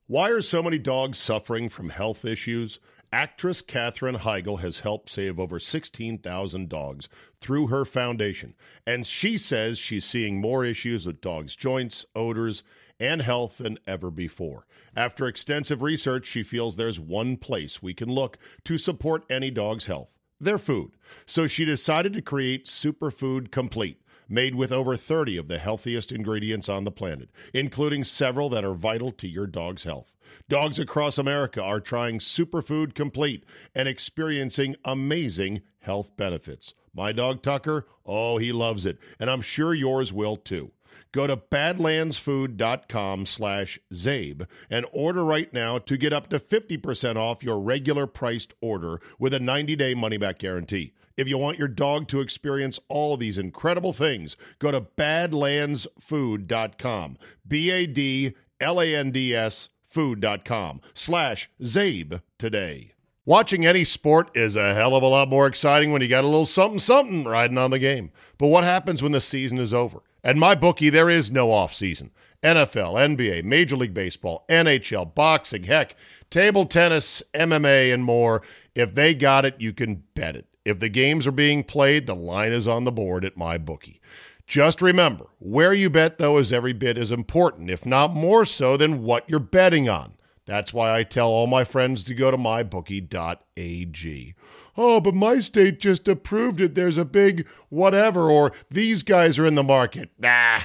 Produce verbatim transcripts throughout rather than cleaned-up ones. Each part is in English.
Why are so many dogs suffering from health issues? Actress Katherine Heigl has helped save over sixteen thousand dogs through her foundation, and she says she's seeing more issues with dogs' joints, odors, and health than ever before. After extensive research, she feels there's one place we can look to support any dog's health: their food. So she decided to create Superfood Complete, made with over thirty of the healthiest ingredients on the planet, including several that are vital to your dog's health. Dogs across America are trying Superfood Complete and experiencing amazing health benefits. My dog Tucker, oh, he loves it, and I'm sure yours will too. Go to badlandsfood.com slash Zabe and order right now to get up to fifty percent off your regular priced order with a ninety-day money-back guarantee. If you want your dog to experience all these incredible things, go to badlandsfood dot com, B A D L A N D S food.com slash Zabe today. Watching any sport is a hell of a lot more exciting when you got a little something-something riding on the game. But what happens when the season is over? At MyBookie, there is no off-season. N F L, N B A, Major League Baseball, N H L, boxing, heck, table tennis, M M A, and more. If they got it, you can bet it. If the games are being played, the line is on the board at MyBookie. Just remember, where you bet, though, is every bit as important, if not more so, than what you're betting on. That's why I tell all my friends to go to my bookie dot a g. Oh, but my state just approved it. There's a big whatever, or these guys are in the market. Nah,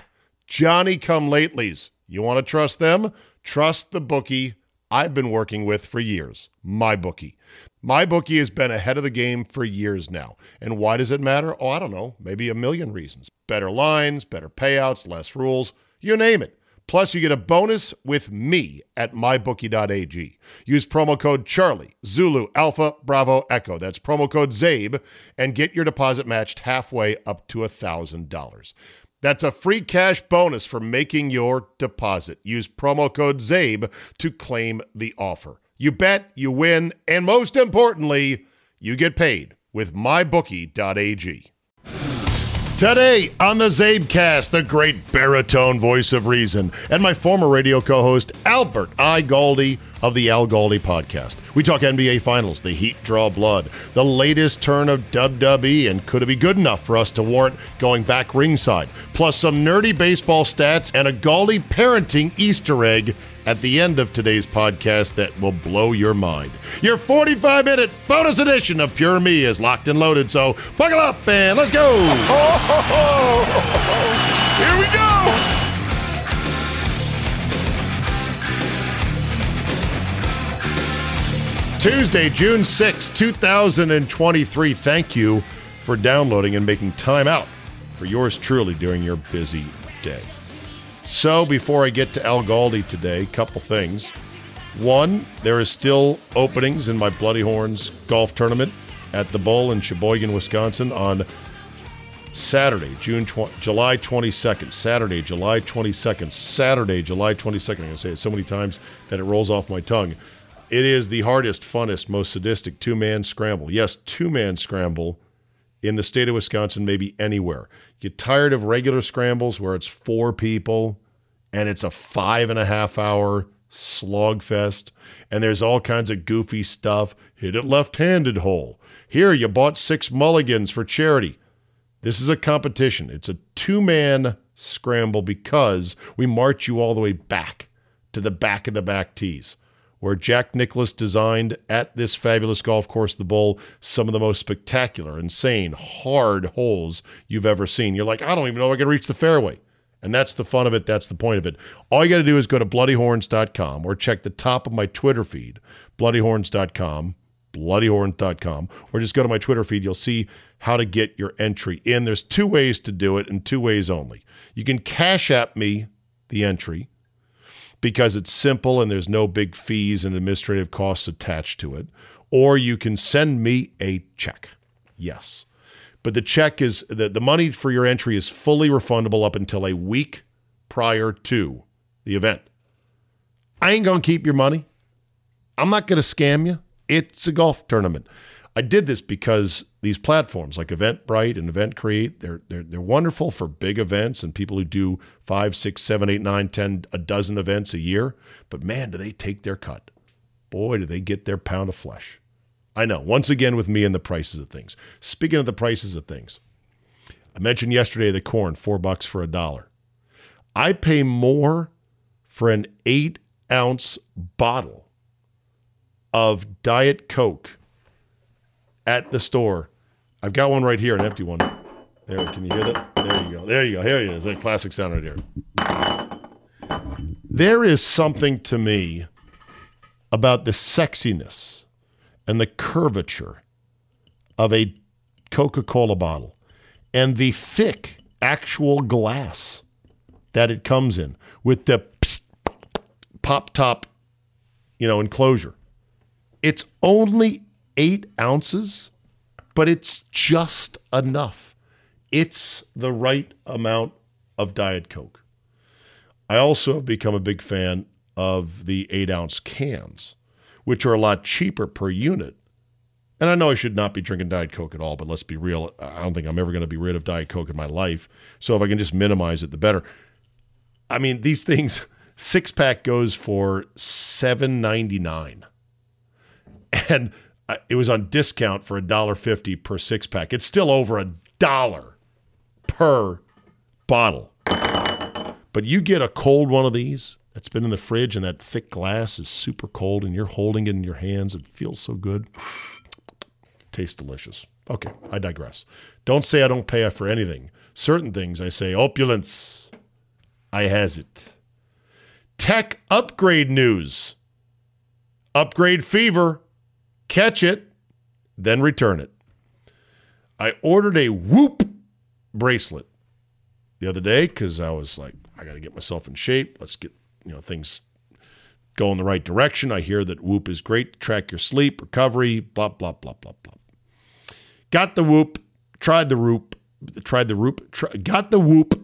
Johnny-come-latelys. You want to trust them? Trust the bookie I've been working with for years, MyBookie. MyBookie has been ahead of the game for years now. And why does it matter? Oh, I don't know, maybe a million reasons. Better lines, better payouts, less rules, you name it. Plus, you get a bonus with me at my bookie dot a g. Use promo code Charlie, Zulu, Alpha, Bravo, Echo. That's promo code ZABE, and get your deposit matched halfway up to one thousand dollars. That's a free cash bonus for making your deposit. Use promo code ZABE to claim the offer. You bet, you win, and most importantly, you get paid with my bookie dot a g. Today on the Zabecast, the great baritone voice of reason, and my former radio co-host, Albert I. Galdi of the Al Galdi Podcast. We talk N B A Finals, the Heat draw blood, the latest turn of W W E, and could it be good enough for us to warrant going back ringside, plus some nerdy baseball stats and a Galdi parenting Easter egg at the end of today's podcast that will blow your mind. Your forty-five minute bonus edition of Pure Me is locked and loaded, so buckle up and let's go! Here we go! Tuesday, June sixth, two thousand twenty-three. Thank you for downloading and making time out for yours truly during your busy day. So before I get to Al Galdi today, a couple things. One, there is still openings in my Bloody Horns golf tournament at the Bowl in Sheboygan, Wisconsin on Saturday, June tw- July twenty-second. Saturday, July twenty-second. Saturday, July twenty-second. I'm going to say it so many times that it rolls off my tongue. It is the hardest, funnest, most sadistic two-man scramble. Yes, two-man scramble in the state of Wisconsin, maybe anywhere. Get tired of regular scrambles where it's four people and it's a five and a half hour slog fest and there's all kinds of goofy stuff. Hit it left-handed hole. Here, you bought six mulligans for charity. This is a competition. It's a two-man scramble because we march you all the way back to the back of the back tees, where Jack Nicklaus designed at this fabulous golf course, the Bowl, some of the most spectacular, insane, hard holes you've ever seen. You're like, I don't even know if I can reach the fairway. And that's the fun of it. That's the point of it. All you got to do is go to bloody horns dot com or check the top of my Twitter feed, bloody horns dot com, bloody horns dot com, or just go to my Twitter feed. You'll see how to get your entry in. There's two ways to do it and two ways only. You can Cash App me the entry, because it's simple and there's no big fees and administrative costs attached to it. Or you can send me a check. Yes. But the check is, the, the money for your entry is fully refundable up until a week prior to the event. I ain't going to keep your money. I'm not going to scam you. It's a golf tournament. I did this because these platforms like Eventbrite and EventCreate, they're, they're, they're wonderful for big events and people who do five, six, seven, eight, nine, ten, a dozen events a year. But man, do they take their cut. Boy, do they get their pound of flesh. I know, once again with me and the prices of things. Speaking of the prices of things, I mentioned yesterday the corn, four bucks for a dollar. I pay more for an eight ounce bottle of Diet Coke at the store. I've got one right here, an empty one. There, can you hear that? There you go. There you go. Here it is. A classic sound right here. There is something to me about the sexiness and the curvature of a Coca-Cola bottle and the thick actual glass that it comes in with the psst, pop top, you know, enclosure. It's only eight ounces, but it's just enough. It's the right amount of Diet Coke. I also have become a big fan of the eight ounce cans, which are a lot cheaper per unit. And I know I should not be drinking Diet Coke at all, but let's be real. I don't think I'm ever going to be rid of Diet Coke in my life. So if I can just minimize it, the better. I mean, these things, six pack goes for seven ninety-nine. And it was on discount for one dollar fifty per six pack. It's still over a dollar per bottle. But you get a cold one of these that's been in the fridge and that thick glass is super cold and you're holding it in your hands. It feels so good. Tastes delicious. Okay, I digress. Don't say I don't pay for anything. Certain things I say, opulence. I has it. Tech upgrade news. Upgrade fever. Catch it, then return it. I ordered a Whoop bracelet the other day because I was like, I got to get myself in shape. Let's get, you know, things go in the right direction. I hear that Whoop is great to track your sleep, recovery, blah, blah, blah, blah, blah. Got the Whoop, tried the Whoop, tried the Whoop, try, got the Whoop,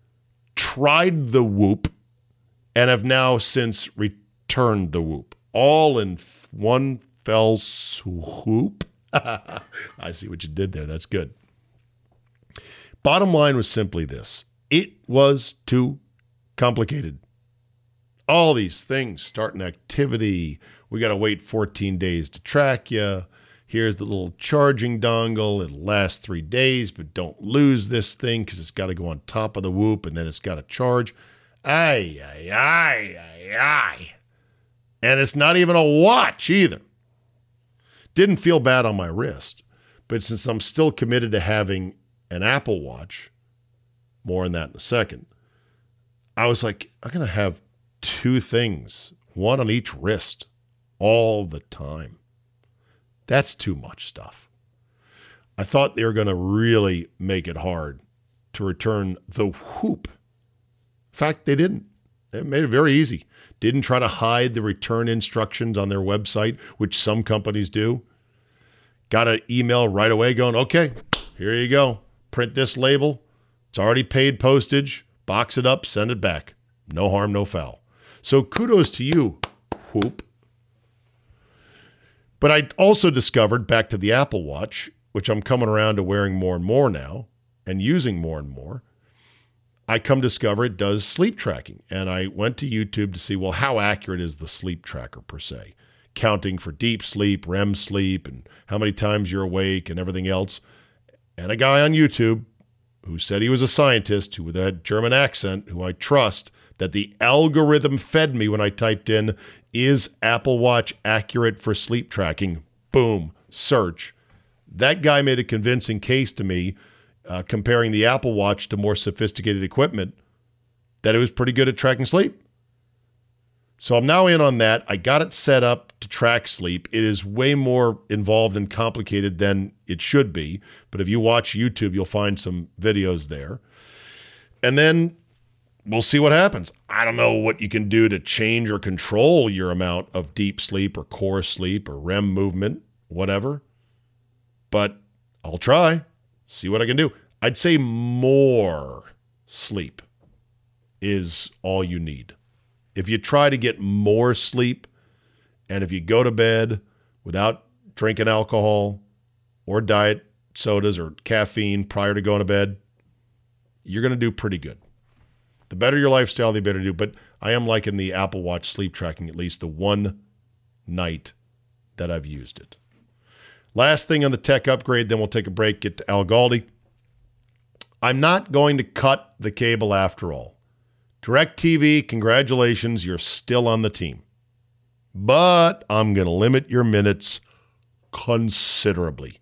tried the Whoop, and have now since returned the Whoop. All in one fell swoop. I see what you did there. That's good. Bottom line was simply this. It was too complicated. All these things, start an activity. We got to wait fourteen days to track you. Here's the little charging dongle. It'll last three days, but don't lose this thing because it's got to go on top of the Whoop and then it's got to charge. Ay, ay, ay, ay, ay. And it's not even a watch either. Didn't feel bad on my wrist, but since I'm still committed to having an Apple Watch, more on that in a second, I was like, I'm going to have two things, one on each wrist, all the time. That's too much stuff. I thought they were going to really make it hard to return the Whoop. In fact, they didn't. They made it very easy. Didn't try to hide the return instructions on their website, which some companies do. Got an email right away going, okay, here you go. Print this label. It's already paid postage. Box it up, send it back. No harm, no foul. So kudos to you, Whoop. But I also discovered, back to the Apple Watch, which I'm coming around to wearing more and more now and using more and more, I come discover it does sleep tracking. And I went to YouTube to see, well, how accurate is the sleep tracker per se? Counting for deep sleep, R E M sleep, and how many times you're awake and everything else. And a guy on YouTube who said he was a scientist, who with a German accent, who I trust, that the algorithm fed me when I typed in, is Apple Watch accurate for sleep tracking? Boom, search. That guy made a convincing case to me, uh, comparing the Apple Watch to more sophisticated equipment, that it was pretty good at tracking sleep. So I'm now in on that. I got it set up to track sleep. It is way more involved and complicated than it should be. But if you watch YouTube, you'll find some videos there. And then we'll see what happens. I don't know what you can do to change or control your amount of deep sleep or core sleep or R E M movement, whatever. But I'll try, see what I can do. I'd say more sleep is all you need. If you try to get more sleep, and if you go to bed without drinking alcohol, or diet sodas or caffeine prior to going to bed, you're going to do pretty good. The better your lifestyle, the better you do. But I am liking the Apple Watch sleep tracking at least the one night that I've used it. Last thing on the tech upgrade, then we'll take a break, get to Al Galdi. I'm not going to cut the cable after all. DirecTV, congratulations, you're still on the team. But I'm going to limit your minutes considerably.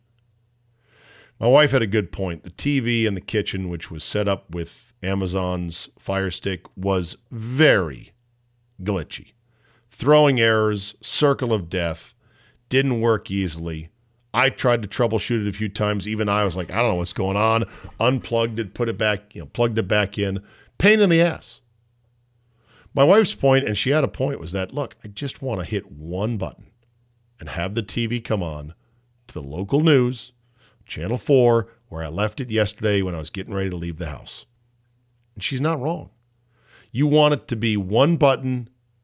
My wife had a good point. The T V in the kitchen, which was set up with Amazon's Fire Stick, was very glitchy. Throwing errors, circle of death, didn't work easily. I tried to troubleshoot it a few times. Even I was like, I don't know what's going on. Unplugged it, put it back, you know, plugged it back in. Pain in the ass. My wife's point, and she had a point, was that, look, I just want to hit one button and have the T V come on to the local news, Channel four, where I left it yesterday when I was getting ready to leave the house. And she's not wrong. You want it to be one button,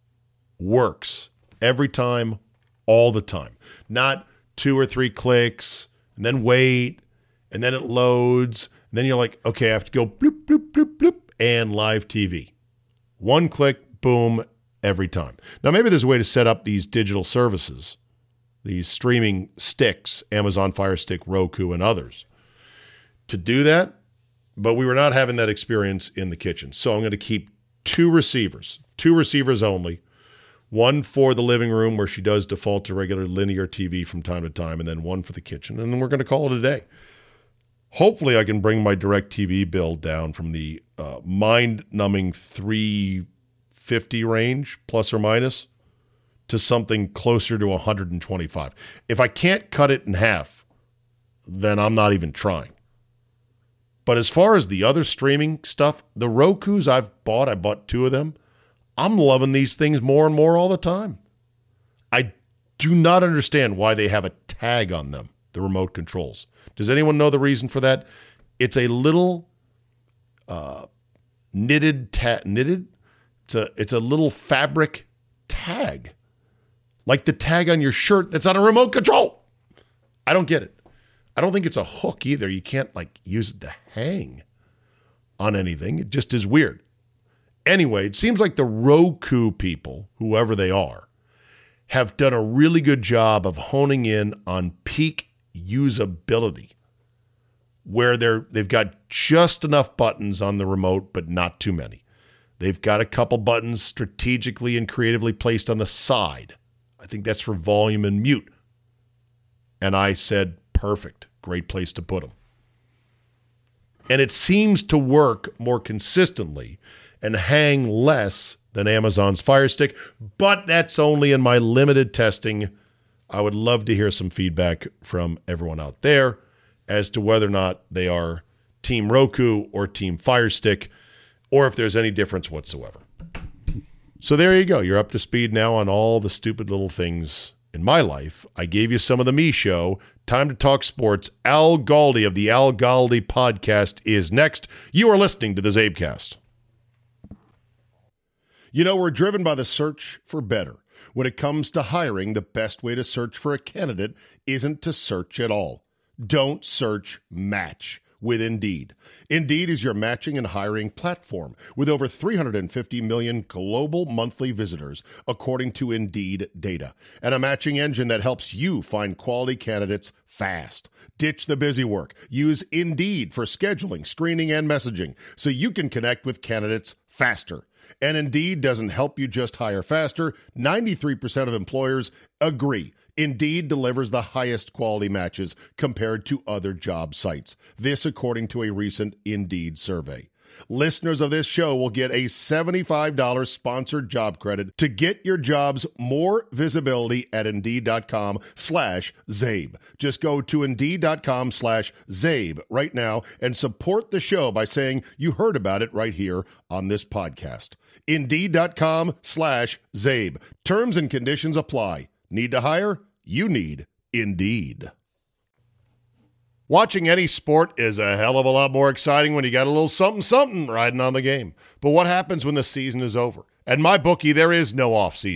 works every time, all the time. Not two or three clicks, and then wait, and then it loads, and then you're like, okay, I have to go bloop, bloop, bloop, bloop, and live T V. One click, boom, every time. Now, maybe there's a way to set up these digital services, these streaming sticks, Amazon Fire Stick, Roku, and others, to do that, but we were not having that experience in the kitchen. So I'm going to keep two receivers, two receivers only, one for the living room where she does default to regular linear T V from time to time, and then one for the kitchen, and then we're going to call it a day. Hopefully I can bring my DirecTV bill down from the uh, mind-numbing three hundred fifty range, plus or minus, to something closer to one hundred twenty-five. If I can't cut it in half, then I'm not even trying. But as far as the other streaming stuff, the Rokus I've bought, I bought two of them. I'm loving these things more and more all the time. I do not understand why they have a tag on them, the remote controls. Does anyone know the reason for that? It's a little uh, knitted, ta- knitted? It's a, it's a little fabric tag. Like the tag on your shirt that's on a remote control. I don't get it. I don't think it's a hook either. You can't like use it to hang on anything. It just is weird. Anyway, it seems like the Roku people, whoever they are, have done a really good job of honing in on peak usability, where they're they've got just enough buttons on the remote, but not too many. They've got a couple buttons strategically and creatively placed on the side. I think that's for volume and mute. And I said, perfect, great place to put them. And it seems to work more consistently and hang less than Amazon's Fire Stick, but that's only in my limited testing. I would love to hear some feedback from everyone out there as to whether or not they are Team Roku or Team Fire Stick, or if there's any difference whatsoever. So there you go. You're up to speed now on all the stupid little things in my life. I gave you some of the me show. Time to talk sports. Al Galdi of the Al Galdi podcast is next. You are listening to the Zabecast. You know, we're driven by the search for better. When it comes to hiring, the best way to search for a candidate isn't to search at all. Don't search, match with Indeed. Indeed is your matching and hiring platform with over three hundred fifty million global monthly visitors, according to Indeed data, and a matching engine that helps you find quality candidates fast. Ditch the busy work. Use Indeed for scheduling, screening, and messaging so you can connect with candidates faster. And Indeed doesn't help you just hire faster. ninety-three percent of employers agree Indeed delivers the highest quality matches compared to other job sites. This according to a recent Indeed survey. Listeners of this show will get a seventy-five dollars sponsored job credit to get your jobs more visibility at Indeed.com slash Zabe. Just go to Indeed.com slash Zabe right now and support the show by saying you heard about it right here on this podcast. Indeed.com slash Zabe. Terms and conditions apply. Need to hire? You need Indeed. Watching any sport is a hell of a lot more exciting when you got a little something-something riding on the game. But what happens when the season is over? At MyBookie, there is no off-season.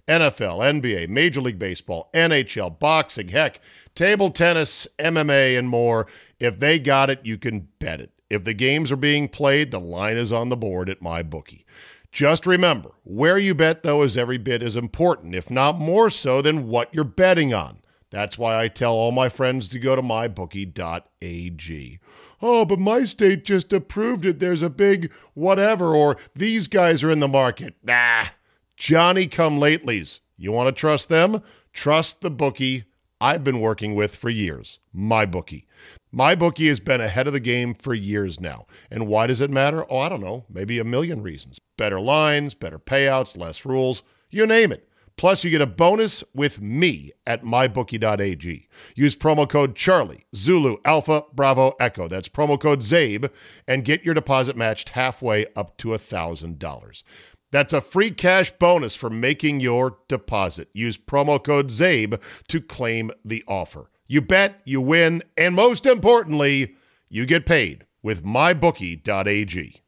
N F L, N B A, Major League Baseball, N H L, boxing, heck, table tennis, M M A, and more. If they got it, you can bet it. If the games are being played, the line is on the board at MyBookie. Just remember, where you bet, though, is every bit as important, if not more so, than what you're betting on. That's why I tell all my friends to go to my bookie dot a g. Oh, but my state just approved it. There's a big whatever, or these guys are in the market. Nah, Johnny-come-latelys. You want to trust them? Trust the bookie I've been working with for years, MyBookie. MyBookie has been ahead of the game for years now. And why does it matter? Oh, I don't know. Maybe a million reasons. Better lines, better payouts, less rules, you name it. Plus, you get a bonus with me at my bookie dot a g. Use promo code Charlie, Zulu, Alpha, Bravo, Echo. That's promo code ZABE, and get your deposit matched halfway up to one thousand dollars. That's a free cash bonus for making your deposit. Use promo code ZABE to claim the offer. You bet, you win, and most importantly, you get paid with my bookie dot a g.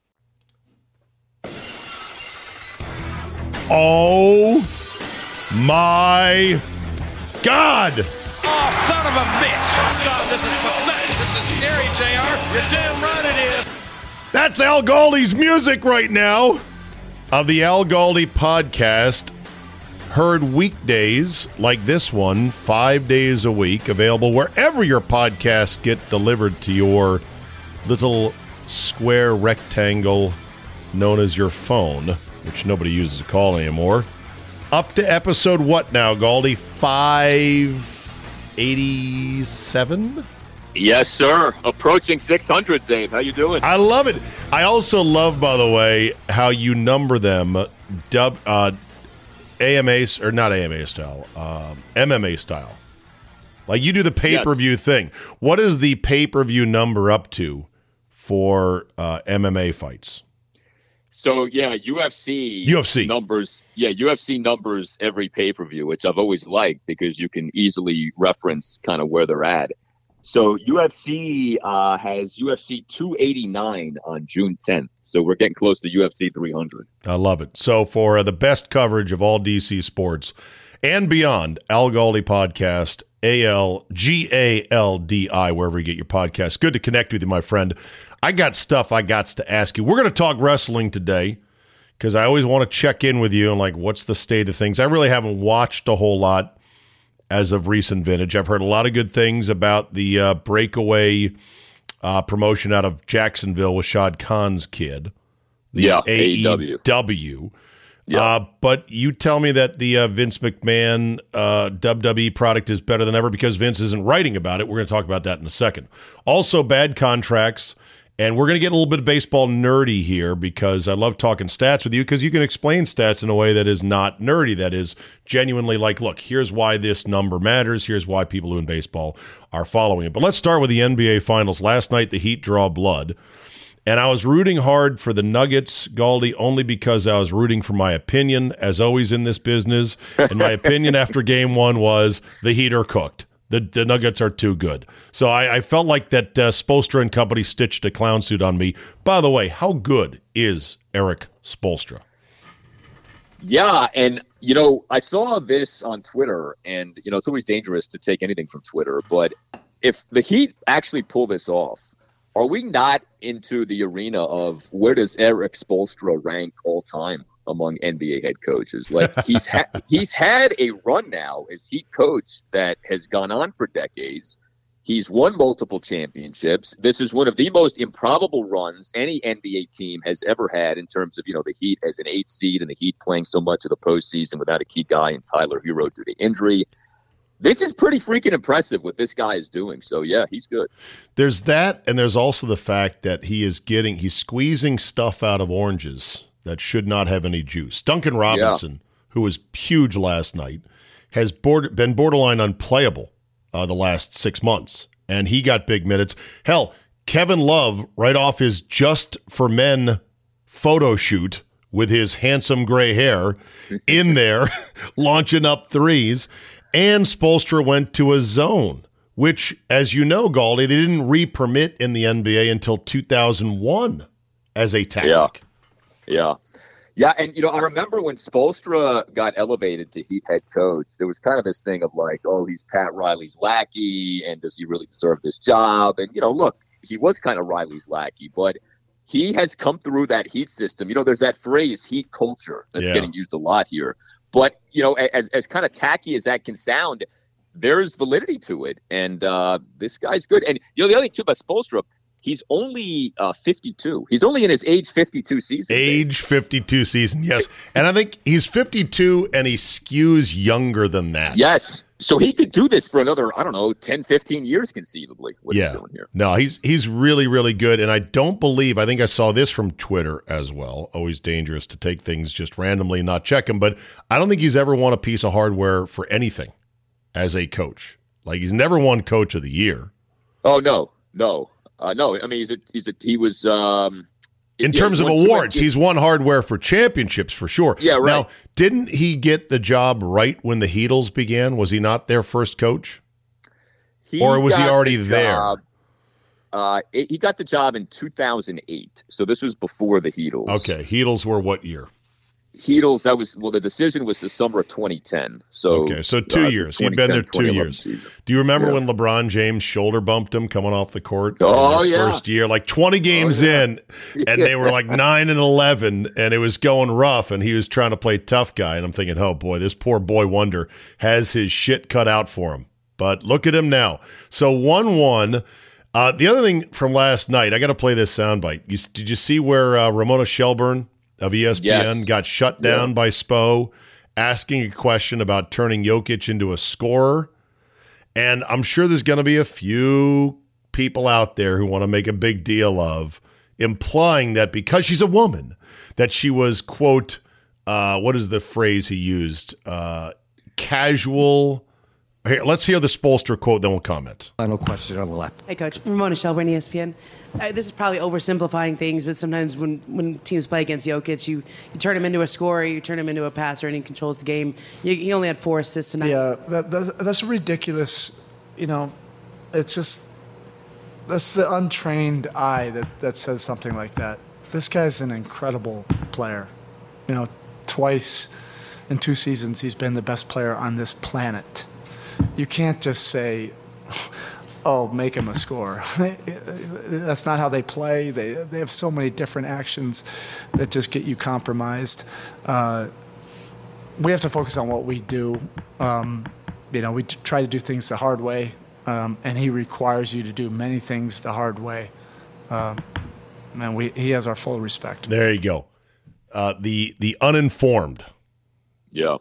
Oh my God! Oh, son of a bitch! Oh, God, this is pathetic. This is scary, J R. You're damn right it is. That's Al Galdi's music right now of the Al Galdi podcast. Heard weekdays like this one, five days a week, available wherever your podcasts get delivered to your little square rectangle known as your phone, which nobody uses to call anymore. Up to episode what now, Galdi? five eighty-seven? Yes, sir. Approaching six hundred, Dave. How you doing? I love it. I also love, by the way, how you number them dub, uh, A M A, or not A M A style, um, M M A style. Like you do the pay-per-view yes. thing. What is the pay-per-view number up to for uh, M M A fights? So, yeah, U F C U F C numbers. Yeah, U F C numbers every pay-per-view, which I've always liked because you can easily reference kind of where they're at. So U F C uh, has U F C two eighty-nine on June tenth. So we're getting close to U F C three hundred. I love it. So for uh, the best coverage of all D C sports and beyond, Al Galdi Podcast, A L G A L D I, wherever you get your podcasts. Good to connect with you, my friend. I got stuff I got to ask you. We're going to talk wrestling today because I always want to check in with you and like, what's the state of things? I really haven't watched a whole lot as of recent vintage. I've heard a lot of good things about the uh, breakaway uh, promotion out of Jacksonville with Shad Khan's kid. The yeah, A E W. A E W. Yeah. Uh, but you tell me that the uh, Vince McMahon uh, W W E product is better than ever because Vince isn't writing about it. We're going to talk about that in a second. Also, bad contracts. And we're going to get a little bit of baseball nerdy here because I love talking stats with you because you can explain stats in a way that is not nerdy, that is genuinely like, look, here's why this number matters. Here's why people who in baseball are following it. But let's start with the N B A Finals. Last night, the Heat draw blood. And I was rooting hard for the Nuggets, Galdi, only because I was rooting for my opinion, as always in this business. And my opinion after game one was the Heat are cooked. The, the Nuggets are too good. So I, I felt like that uh, Spoelstra and company stitched a clown suit on me. By the way, how good is Erik Spoelstra? Yeah, and, you know, I saw this on Twitter, and, you know, it's always dangerous to take anything from Twitter, but if the Heat actually pull this off, are we not into the arena of where does Erik Spoelstra rank all time among N B A head coaches? Like he's ha- he's had a run now as Heat coach that has gone on for decades. He's won multiple championships. This is one of the most improbable runs any N B A team has ever had in terms of, you know, the Heat as an eight seed and the Heat playing so much of the postseason without a key guy in Tyler Hero due to injury. This is pretty freaking impressive what this guy is doing. So, yeah, he's good. There's that, and there's also the fact that he is getting, he's squeezing stuff out of oranges that should not have any juice. Duncan Robinson, yeah. who was huge last night, has board, been borderline unplayable uh, the last six months, and he got big minutes. Hell, Kevin Love, right off his Just for Men photo shoot with his handsome gray hair in there, launching up threes. And Spoelstra went to a zone, which, as you know, Galdi, they didn't re-permit in the N B A until two thousand one as a tactic. Yeah, yeah. Yeah, and you know, I remember when Spoelstra got elevated to Heat head coach, there was kind of this thing of like, oh, he's Pat Riley's lackey, and does he really deserve this job? And you know, look, he was kind of Riley's lackey, but he has come through that Heat system. You know, there's that phrase, Heat culture, that's yeah. getting used a lot here. But you know, as as kind of tacky as that can sound, there's validity to it, and uh, this guy's good. And you know, the other thing too about Spoelstra, he's only uh, fifty-two. He's only in his age fifty-two season. Age fifty-two season, yes. And I think he's fifty-two, and he skews younger than that. Yes. So he could do this for another, I don't know, ten, fifteen years conceivably, what yeah. he's doing here. No, he's he's really, really good. And I don't believe, I think I saw this from Twitter as well. Always dangerous to take things just randomly and not check them. But I don't think he's ever won a piece of hardware for anything as a coach. Like, he's never won Coach of the Year. Oh, no, no. Uh, no, I mean, he's a, he's a, he was. Um, In yeah, terms of awards, he's won hardware for championships for sure. Yeah, right. Now, didn't he get the job right when the Heatles began? Was he not their first coach? He or was he got already the there? job, uh, he got the job in two thousand eight. So this was before the Heatles. Okay. Heatles were what year? Heatles, that was, well, the decision was the summer of twenty ten. So okay, so two uh, years. He'd been there two years. Season. Do you remember yeah. when LeBron James shoulder bumped him coming off the court? Oh, in their yeah. First year, like twenty games oh, yeah. in, and they were like nine and eleven, and it was going rough, and he was trying to play tough guy. And I'm thinking, oh boy, this poor boy wonder has his shit cut out for him. But look at him now. So one one. Uh, the other thing from last night, I got to play this soundbite. You, did you see where uh, Ramona Shelburne of E S P N yes. got shut down yeah. by Spo, asking a question about turning Jokic into a scorer? And I'm sure there's going to be a few people out there who want to make a big deal of implying that because she's a woman, that she was, quote, uh, what is the phrase he used? Uh, casual. Here, let's hear the Spoelstra quote, then we'll comment. Final question on the left. Hey, Coach. Ramona Shelburne, E S P N. Uh, this is probably oversimplifying things, but sometimes when, when teams play against Jokic, you, you turn him into a scorer, you turn him into a passer, and he controls the game. You, he only had four assists tonight. Yeah, that, that, that's ridiculous. You know, it's just, that's the untrained eye that, that says something like that. This guy's an incredible player. You know, twice in two seasons, he's been the best player on this planet. You can't just say, oh, make him a scorer. That's not how they play. They they have so many different actions that just get you compromised. Uh, we have to focus on what we do. Um, you know, we try to do things the hard way, um, and he requires you to do many things the hard way. Um, and we he has our full respect. There you go. Uh, the the uninformed. Yeah.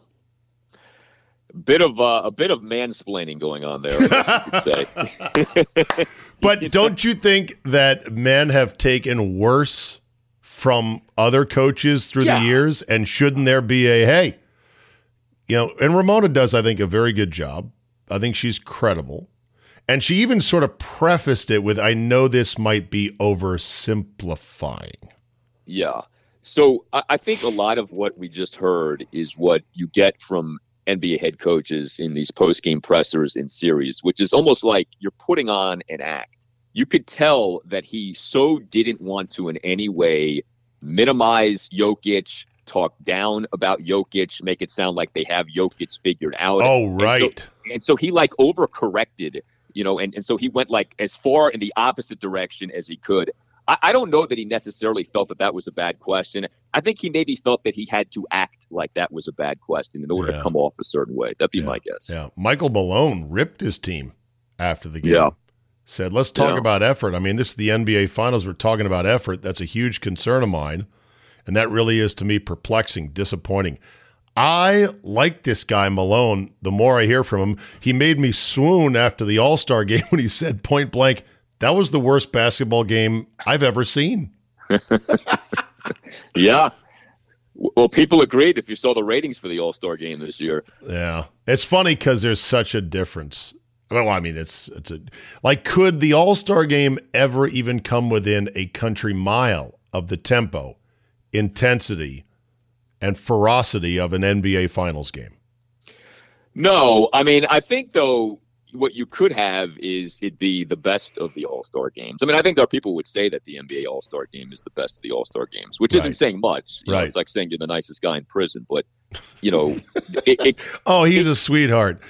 Bit of uh, a bit of mansplaining going on there, I guess you could say. But don't you think that men have taken worse from other coaches through yeah. the years? And shouldn't there be a, hey, you know, and Ramona does, I think, a very good job. I think she's credible. And she even sort of prefaced it with, I know this might be oversimplifying. Yeah. So I, I think a lot of what we just heard is what you get from N B A head coaches in these post-game pressers in series, which is almost like you're putting on an act. You could tell that he so didn't want to in any way minimize Jokic, talk down about Jokic, make it sound like they have Jokic figured out. Oh, right. And so, and so he like overcorrected, you know, and, and so he went like as far in the opposite direction as he could. I, I don't know that he necessarily felt that that was a bad question. I think he maybe felt that he had to act like that was a bad question in order yeah. to come off a certain way. That'd be yeah. my guess. Yeah. Michael Malone ripped his team after the game. Yeah. Said, let's talk yeah. about effort. I mean, this is the N B A Finals. We're talking about effort. That's a huge concern of mine. And that really is, to me, perplexing, disappointing. I like this guy, Malone. The more I hear from him, he made me swoon after the All-Star game when he said point blank, that was the worst basketball game I've ever seen. Yeah. Well, people agreed if you saw the ratings for the All-Star game this year. Yeah. It's funny because there's such a difference. Well, I mean, it's it's a like, could the All-Star game ever even come within a country mile of the tempo, intensity, and ferocity of an N B A Finals game? No. I mean, I think, though, what you could have is it be the best of the All-Star games. I mean, I think there are people who would say that the N B A All-Star game is the best of the All-Star games, which right. isn't saying much. You right. know, it's like saying you're the nicest guy in prison, but you know, it, it, oh, he's it, a sweetheart.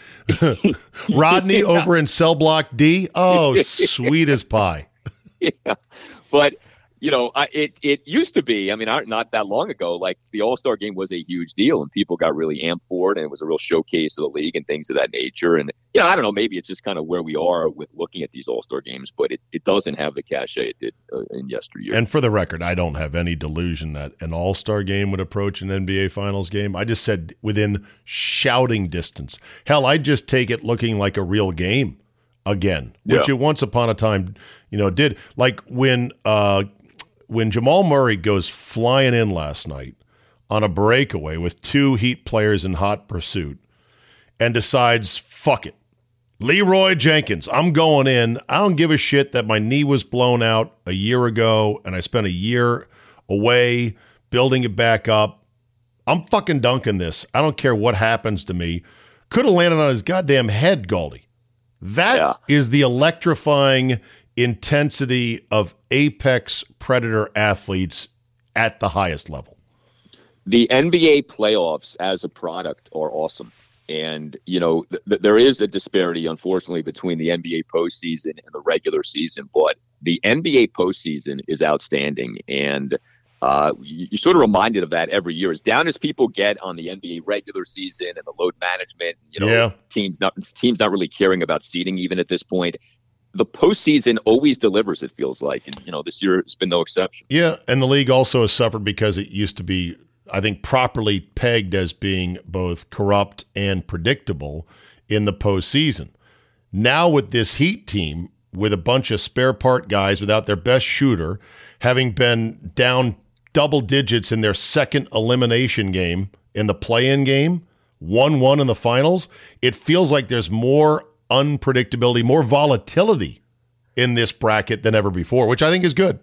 Rodney yeah. over in Cell Block D. Oh, sweet as pie. Yeah, but. You know, I, it it used to be, I mean, not that long ago, like the All-Star game was a huge deal and people got really amped for it and it was a real showcase of the league and things of that nature. And, you know, I don't know, maybe it's just kind of where we are with looking at these All-Star games, but it, it doesn't have the cachet it did uh, in yesteryear. And for the record, I don't have any delusion that an All-Star game would approach an N B A Finals game. I just said within shouting distance. Hell, I'd just take it looking like a real game again, which yeah. it once upon a time, you know, did. Like when uh, – When Jamal Murray goes flying in last night on a breakaway with two Heat players in hot pursuit and decides, fuck it, Leroy Jenkins, I'm going in. I don't give a shit that my knee was blown out a year ago and I spent a year away building it back up. I'm fucking dunking this. I don't care what happens to me. Could have landed on his goddamn head, Galdi. That yeah. is the electrifying intensity of apex predator athletes at the highest level. The N B A playoffs as a product are awesome. And, you know, th- th- there is a disparity, unfortunately, between the N B A postseason and the regular season. But the N B A postseason is outstanding. And uh, you- you're sort of reminded of that every year. As down as people get on the N B A regular season and the load management, you know, yeah. teams not teams not really caring about seeding even at this point. The postseason always delivers, it feels like. And, you know, this year has been no exception. Yeah, and the league also has suffered because it used to be, I think, properly pegged as being both corrupt and predictable in the postseason. Now with this Heat team, with a bunch of spare part guys without their best shooter, having been down double digits in their second elimination game in the play-in game, one one in the finals, it feels like there's more unpredictability, more volatility in this bracket than ever before, which I think is good.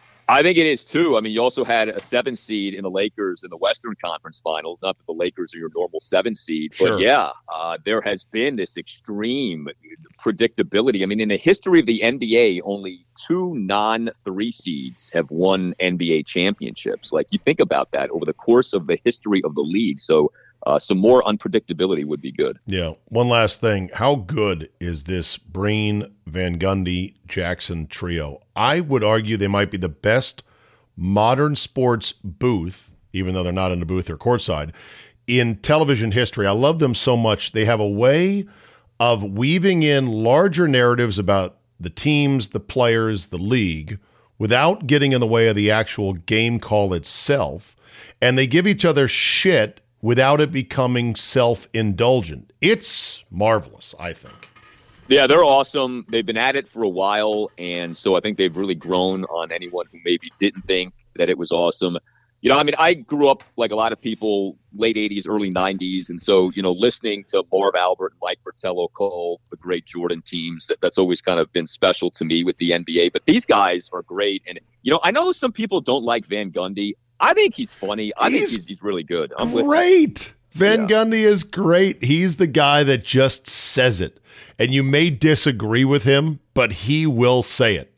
I think it is too. I mean, you also had a seven seed in the Lakers in the Western Conference Finals. Not that the Lakers are your normal seven seed, sure. but yeah, uh, there has been this extreme predictability. I mean, in the history of the N B A, only two non-three seeds have won N B A championships. Like, you think about that over the course of the history of the league. So Uh, some more unpredictability would be good. Yeah. One last thing. How good is this Breen, Van Gundy, Jackson trio? I would argue they might be the best modern sports booth, even though they're not in the booth or courtside, in television history. I love them so much. They have a way of weaving in larger narratives about the teams, the players, the league, without getting in the way of the actual game call itself. And they give each other shit without it becoming self-indulgent. It's marvelous, I think. Yeah, they're awesome. They've been at it for a while, and so I think they've really grown on anyone who maybe didn't think that it was awesome. You know, I mean, I grew up like a lot of people, late eighties, early nineties, and so, you know, listening to Marv Albert, Mike Fratello Cole, the great Jordan teams, that, that's always kind of been special to me with the N B A. But these guys are great, and, you know, I know some people don't like Van Gundy. I think he's funny. I he's think he's, he's really good. I'm great. Van yeah. Gundy is great. He's the guy that just says it. And you may disagree with him, but he will say it.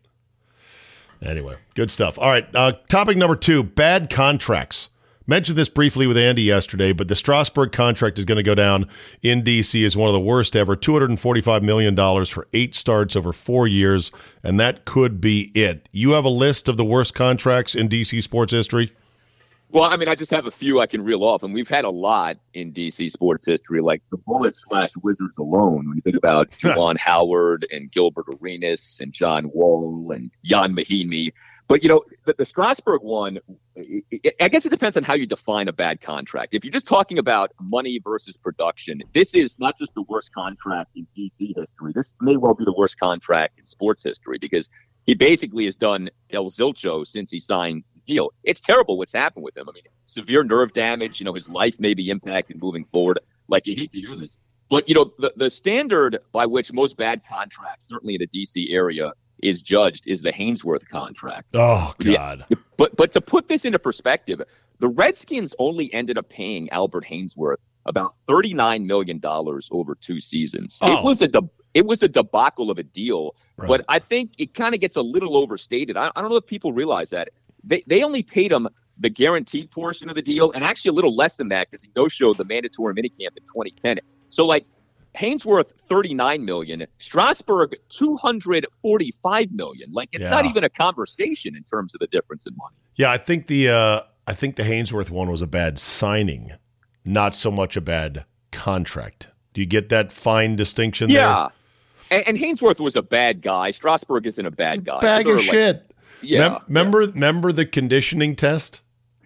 Anyway, good stuff. All right, uh, topic number two, bad contracts. Mentioned this briefly with Andy yesterday, but the Strasburg contract is going to go down in D C as one of the worst ever, two hundred forty-five million dollars for eight starts over four years, and that could be it. You have a list of the worst contracts in D C sports history? Well, I mean, I just have a few I can reel off, and we've had a lot in D C sports history, like the Bullets slash Wizards alone. When you think about Juwan Howard and Gilbert Arenas and John Wall and Jan Mahinmi. But, you know, the, the Strasburg one, it, it, I guess it depends on how you define a bad contract. If you're just talking about money versus production, this is not just the worst contract in D C history. This may well be the worst contract in sports history because he basically has done El Zilcho since he signed deal. It's terrible what's happened with him. I mean, severe nerve damage, you know, his life may be impacted moving forward. Like, you hate to hear this. But, you know, the, the standard by which most bad contracts, certainly in the D C area, is judged is the Hainsworth contract. Oh, God. Yeah, but but to put this into perspective, the Redskins only ended up paying Albert Hainsworth about thirty-nine million dollars over two seasons. Oh. It was a de- it was a debacle of a deal. Right. But I think it kind of gets a little overstated. I, I don't know if people realize that. They they only paid him the guaranteed portion of the deal, and actually a little less than that because he no-showed the mandatory minicamp in twenty ten. So, like, Hainsworth, thirty-nine million dollars. Strasburg, two hundred forty-five million dollars. Like, it's Yeah. not even a conversation in terms of the difference in money. Yeah, I think the uh, I think the Hainsworth one was a bad signing, not so much a bad contract. Do you get that fine distinction there? Yeah. And, and Hainsworth was a bad guy. Strasburg isn't a bad guy. Bag So of they're like- shit. Yeah. Mem- remember, remember the conditioning test?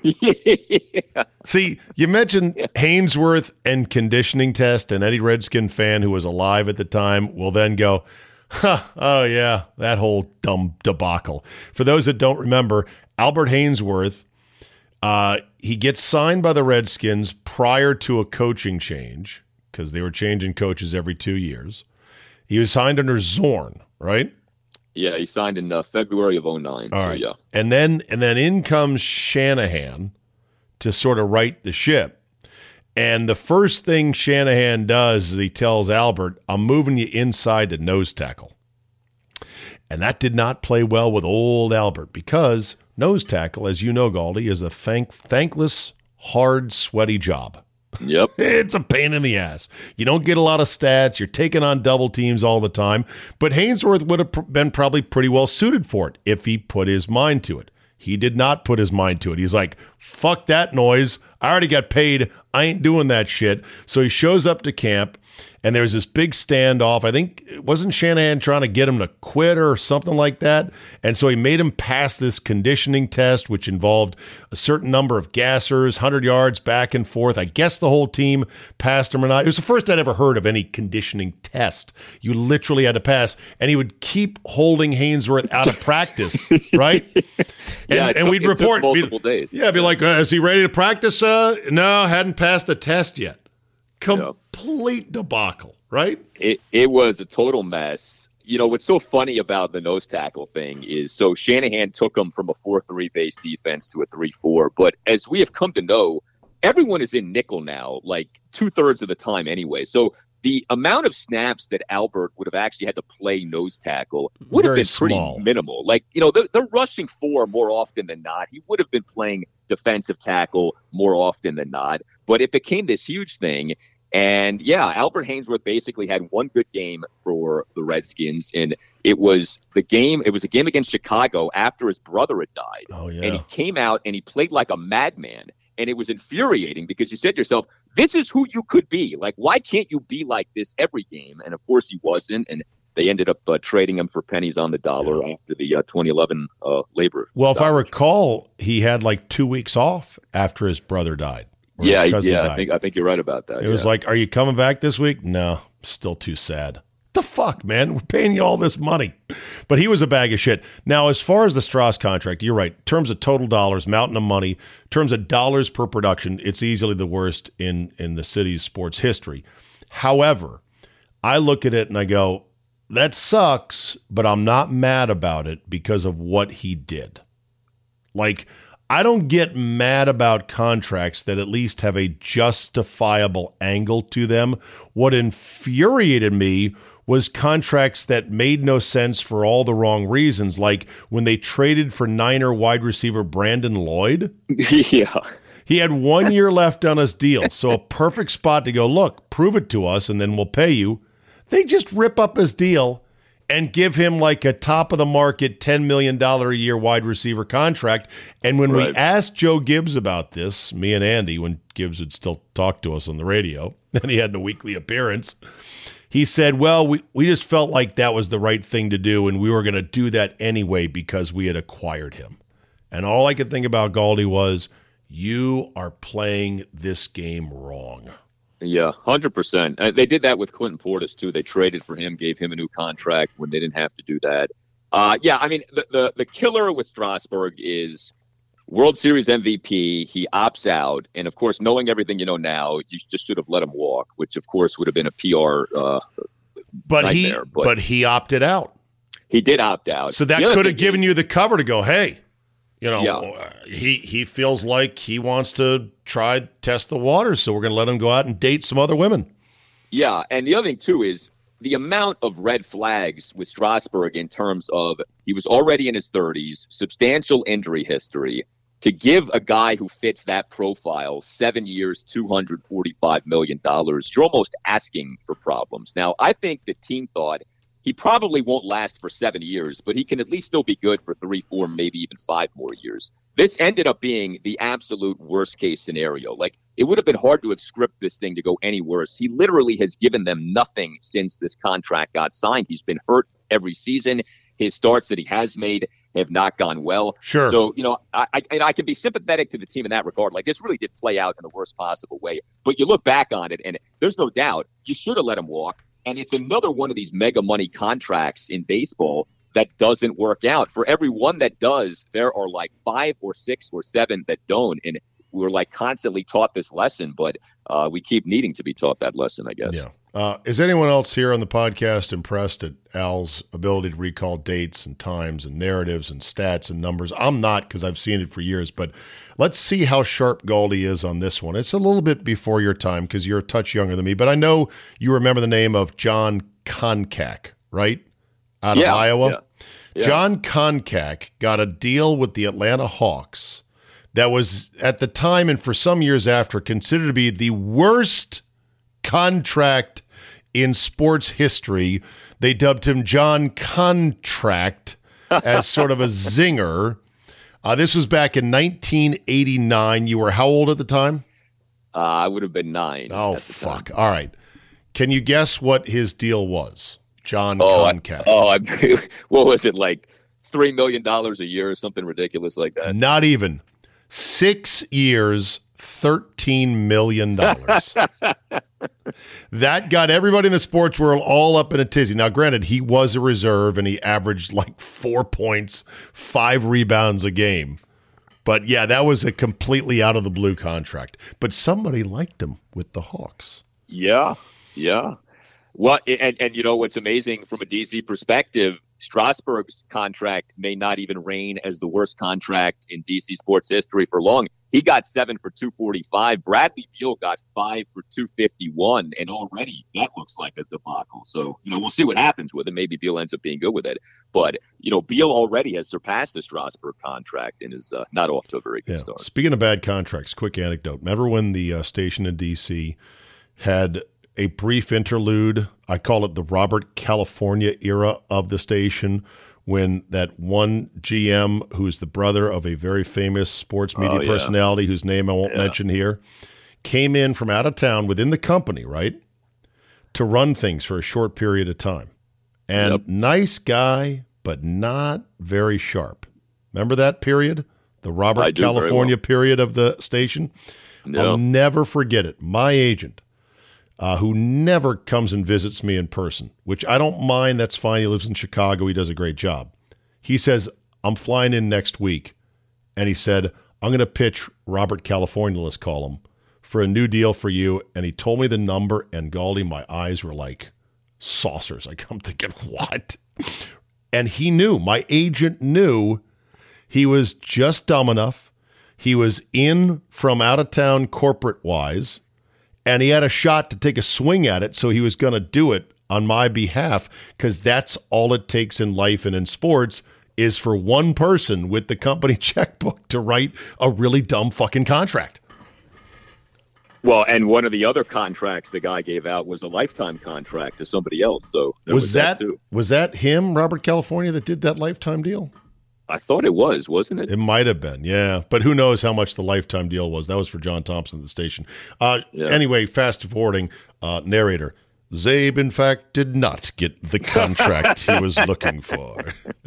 yeah. See, you mentioned Hainsworth and conditioning test, and any Redskin fan who was alive at the time will then go, huh, oh, yeah, that whole dumb debacle. For those that don't remember, Albert Hainsworth, uh, he gets signed by the Redskins prior to a coaching change because they were changing coaches every two years. He was signed under Zorn, right? Yeah, he signed in uh, February of oh nine. All so, right. yeah. And then and then in comes Shanahan to sort of right the ship. And the first thing Shanahan does is he tells Albert, I'm moving you inside to nose tackle. And that did not play well with old Albert because nose tackle, as you know, Galdi, is a thank thankless, hard, sweaty job. Yep. It's a pain in the ass. You don't get a lot of stats. You're taking on double teams all the time. But Hainsworth would have pr- been probably pretty well suited for it if he put his mind to it. He did not put his mind to it. He's like, fuck that noise. I already got paid. I ain't doing that shit. So he shows up to camp, and there's this big standoff. I think, wasn't Shanahan trying to get him to quit or something like that? And so he made him pass this conditioning test, which involved a certain number of gassers, one hundred yards back and forth. I guess the whole team passed him or not. It was the first I'd ever heard of any conditioning test. You literally had to pass, and he would keep holding Hainsworth out of practice, right? And, Yeah, it and took- we'd it took report multiple be, days. Yeah, be like, uh, is he ready to practice? Uh, no, hadn't passed the test yet. Complete debacle, right? It it was a total mess. You know, what's so funny about the nose tackle thing is so Shanahan took him from a four three base defense to a three four. But as we have come to know, everyone is in nickel now, like two-thirds of the time anyway. So the amount of snaps that Albert would have actually had to play nose tackle would Very have been pretty small. minimal. Like, you know, they're, they're rushing four more often than not. He would have been playing defensive tackle more often than not. But it became this huge thing. And, yeah, Albert Hainsworth basically had one good game for the Redskins. And it was the game. It was a game against Chicago after his brother had died. Oh, yeah. And he came out and he played like a madman. And it was infuriating because you said to yourself, this is who you could be. Like, why can't you be like this every game? And, of course, he wasn't. And they ended up uh, trading him for pennies on the dollar Yeah. after the uh, twenty eleven uh, labor. Well, if I stoppage. recall, he had like two weeks off after his brother died. or his Yeah, cousin yeah, died. I think I think you're right about that. It was yeah. like, are you coming back this week? No, still too sad. The fuck, man? We're paying you all this money. But he was a bag of shit. Now, as far as the Strauss contract, you're right. In terms of total dollars, mountain of money, in terms of dollars per production, it's easily the worst in, in the city's sports history. However, I look at it and I go, that sucks, but I'm not mad about it because of what he did. Like, I don't get mad about contracts that at least have a justifiable angle to them. What infuriated me was contracts that made no sense for all the wrong reasons, like when they traded for Niner wide receiver Brandon Lloyd. yeah. He had one year left on his deal, so a perfect spot to go, look, prove it to us, and then we'll pay you. They just rip up his deal and give him like a top-of-the-market ten million dollars a year wide receiver contract. And when Right. we asked Joe Gibbs about this, me and Andy, when Gibbs would still talk to us on the radio, and he had a weekly appearance, he said, well, we, we just felt like that was the right thing to do, and we were going to do that anyway because we had acquired him. And all I could think about Galdi was, you are playing this game wrong. Yeah, one hundred percent. Uh, They did that with Clinton Portis, too. They traded for him, gave him a new contract when they didn't have to do that. Uh, yeah, I mean, the, the, the killer with Strasburg is World Series M V P. He opts out. And, of course, knowing everything you know now, you just should have let him walk, which, of course, would have been a P R uh, But he, nightmare, but, but- he opted out. He did opt out. So that The other could have thing given is- you the cover to go, hey, you know, Yeah. uh, he he feels like he wants to try test the waters, so we're going to let him go out and date some other women. Yeah, and the other thing, too, is the amount of red flags with Strasburg in terms of he was already in his thirties, substantial injury history, to give a guy who fits that profile seven years, two hundred forty-five million dollars, you're almost asking for problems. Now, I think the team thought he probably won't last for seven years, but he can at least still be good for three, four, maybe even five more years. This ended up being the absolute worst case scenario. Like, it would have been hard to have scripted this thing to go any worse. He literally has given them nothing since this contract got signed. He's been hurt every season. His starts that he has made have not gone well. Sure. So, you know, I, I, and I can be sympathetic to the team in that regard. Like, this really did play out in the worst possible way. But you look back on it, and there's no doubt you should have let him walk. And it's another one of these mega money contracts in baseball that doesn't work out. For every one that does, there are like five or six or seven that don't. And we're like constantly taught this lesson, but uh, we keep needing to be taught that lesson, I guess. Yeah. Uh, is anyone else here on the podcast impressed at Al's ability to recall dates and times and narratives and stats and numbers? I'm not, because I've seen it for years, but let's see how sharp Galdi is on this one. It's a little bit before your time because you're a touch younger than me, but I know you remember the name of John Koncak, right? Out of yeah, Iowa. Yeah, yeah. John Koncak got a deal with the Atlanta Hawks that was, at the time and for some years after, considered to be the worst contract in sports history. They dubbed him John Contract as sort of a zinger. Uh, this was back in nineteen eighty-nine. You were how old at the time? Uh, I would have been nine. Oh, fuck. All right. Can you guess what his deal was? John oh, Koncak. I, oh, I, what was it, like three million dollars a year or something ridiculous like that? Not even. Six years, thirteen million dollars. That got everybody in the sports world all up in a tizzy. Now, granted, he was a reserve and he averaged like four points, five rebounds a game. But yeah, that was a completely out of the blue contract. But somebody liked him with the Hawks. Yeah, yeah. Well, and, and you know what's amazing from a D C perspective, Strasburg's contract may not even reign as the worst contract in D C sports history for long. He got seven for two forty-five. Bradley Beal got five for two fifty-one, and already that looks like a debacle. So, you know, we'll see what happens with it. Maybe Beal ends up being good with it. But, you know, Beal already has surpassed the Strasburg contract and is uh, not off to a very good yeah. start. Speaking of bad contracts, quick anecdote. Remember when the uh, station in D C had a brief interlude? I call it the Robert California era of the station, when that one G M, who's the brother of a very famous sports media oh, yeah. personality whose name I won't yeah. mention here, came in from out of town within the company, right, to run things for a short period of time. And yep. nice guy, but not very sharp. Remember that period? The Robert California well. period of the station? No. I'll never forget it. My agent, Uh, who never comes and visits me in person, which I don't mind. That's fine. He lives in Chicago. He does a great job. He says, I'm flying in next week. And he said, I'm going to pitch Robert California, let's call him, for a new deal for you. And he told me the number, and Galdi, my eyes were like saucers. Like, I'm thinking, what? And he knew, my agent knew he was just dumb enough. He was in from out of town corporate-wise, and he had a shot to take a swing at it, so he was going to do it on my behalf, because that's all it takes in life and in sports is for one person with the company checkbook to write a really dumb fucking contract. Well, and one of the other contracts the guy gave out was a lifetime contract to somebody else. So there was, was that, that too. Was that him, Robert California, that did that lifetime deal? I thought it was, wasn't it? It might have been, yeah. But who knows how much the lifetime deal was. That was for John Thompson at the station. Uh, yeah. Anyway, fast forwarding, uh, narrator. Zabe, in fact, did not get the contract he was looking for.